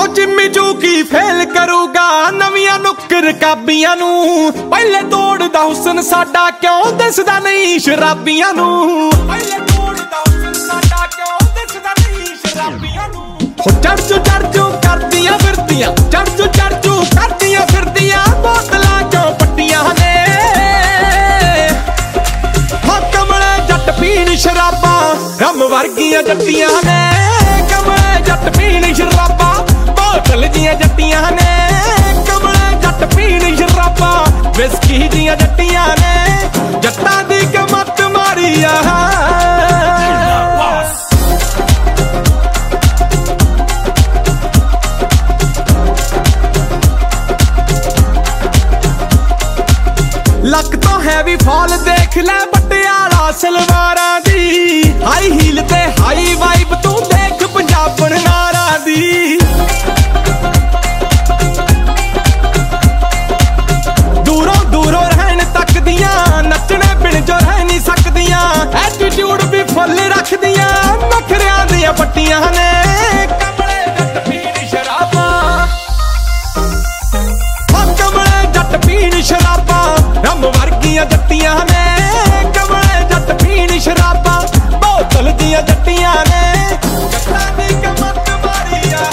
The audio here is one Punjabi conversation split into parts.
ਜਿੰਮੀ ਜੂਗੀ ਫੇਲ ਕਰੂਗਾ ਨਵੀਆਂ ਨੁੱਕਰ ਕਾਬੀਆਂ ਨੂੰ। ਪਹਿਲੇ ਤੋੜਦਾ ਹੁਸਨ ਸਾਡਾ ਕਿਉਂ ਦਿਸਦਾ ਨਹੀਂ ਸ਼ਰਾਬੀਆਂ ਨੂੰ। ਪਹਿਲੇ ਤੋੜਦਾ ਹੁਸਨ ਸਾਡਾ ਕਿਉਂ ਦਿਸਦਾ ਨਹੀਂ ਸ਼ਰਾਬੀਆਂ ਨੂੰ। ਹੋ ਚੜ੍ਹ ਕਰਦੀਆਂ ਫਿਰਦੀਆਂ ਚੜ੍ਹ ਕਰਦੀਆਂ ਫਿਰਦੀਆਂ ਬੋਤਲਾਂ ਚੋਂ ਪੱਟੀਆਂ ਨੇ। ਹਾਂ ਕਮਲੇ ਜੱਟ ਪੀਣ ਸ਼ਰਾਬਾਂ ਰੰਮ ਵਰਗੀਆਂ ਜੱਟੀਆਂ ਨੇ। ਕਮਲੇ ਜੱਟ ਪੀਣ ਸ਼ਰਾਬਾਂ ਬੋਤਲ ਦੀਆਂ ਜੱਟੀਆਂ ਨੇ। ਕਮਲੇ ਜੱਟ ਪੀਣ ਸ਼ਰਾਬਾਂ ਵਿਸਕੀ ਦੀਆਂ ਜੱਟੀਆਂ ਨੇ। ਜੱਟਾਂ ਦੀ ਕਮਤ ਮਾਰੀ ਆ ਲੱਕ ਤੋਂ ਹੈਵੀ ਫਾਲ ਦੇਖ ਲੈ ਪਟਿਆਲਾ ਸਲਵਾਰਾਂ ਦੀ। ਹਾਈ ਹੀਲ ਤੇ ਹਾਈ ਵਾਈਬ ਤੂੰ ਦੇਖ ਪੰਜਾਬਣ ਨਾਰਾਂ ਦੀ। ਦੂਰੋਂ ਰਹਿਣ ਤੱਕਦੀਆਂ ਨੱਚਣੇ ਬਿਨ ਜੋ ਰਹਿ ਨਹੀਂ ਸਕਦੀਆਂ। ਐਟੀਟਿਊਡ ਵੀ ਫੁੱਲ ਰੱਖਦੀਆਂ ਨਖਰਿਆਂ ਦੀਆਂ ਪੱਟੀਆਂ ਨੇ। ਕਮਲੇ ਜੱਟ ਪੀਣ ਸ਼ਰਾਬਾਂ ਕਮਲੇ ਜੱਟ ਪੀਣ ਸ਼ਰਾਬਾਂ ਰੰਮ ਵਰਗੀਆਂ ਜੱਟੀਆਂ ਨੇ। ਕਮਲੇ ਜੱਟ ਪੀਣ ਸ਼ਰਾਬਾਂ ਬੋਤਲ ਦੀਆਂ ਜੱਟੀਆਂ ਨੇ। ਜੱਟਾਂ ਦੀ ਕਮਤ ਮਾਰੀ ਆ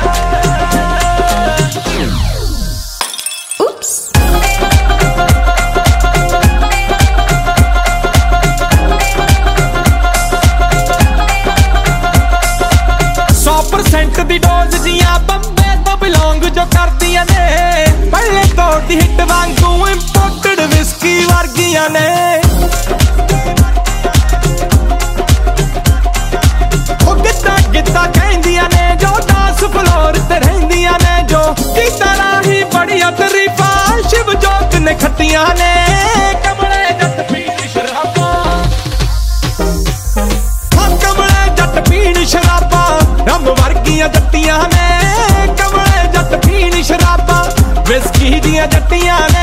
Oops. 100% ਦੀ ਡੋਜ਼ ਜੀਆਂ ਬੰਬੇ ਤੋਂ ਬਿਲੋਂਗ ਜੋ ਕਰਦੀਆਂ ਨੇ। ਪਹਿਲੇ ਤੋੜ ਦੀ ਹਿੱਟ ਵਾਂਗੂ ਇੰਪੋਰਟਡ ਵਿਸਕੀ ਵਰਗੀਆਂ ਨੇ। ਉਹ ਗਿੱਧਾ ਕਹਿੰਦੀਆਂ ਨੇ ਜੋ ਡਾਂਸ ਫਲੋਰ ਤੇ ਰਹਿੰਦੀਆਂ ਨੇ। ਜੋ ਕੀਤਾ ਰਾਹੀਂ ਬੜੀਆਂ ਤਰੀਫਾਂ ਸ਼ਿਵ ਜੋਤ ਨੇ ਖੱਟੀਆਂ ਨੇ। ਕਮਲੇ ਜੱਟ ਪੀਣ ਸ਼ਰਾਬਾਂ ਕਮਲੇ ਜੱਟ ਪੀਣ ਸ਼ਰਾਬਾਂ ਰੰਮ ਵਰਗੀਆਂ ਜੱਟੀਆਂ ਨੇ। ਕਮਲੇ ਜੱਟ ਪੀਣ ਸ਼ਰਾਬਾਂ ਵਿਸਕੀ ਦੀਆਂ ਜੱਟੀਆਂ ਨੇ।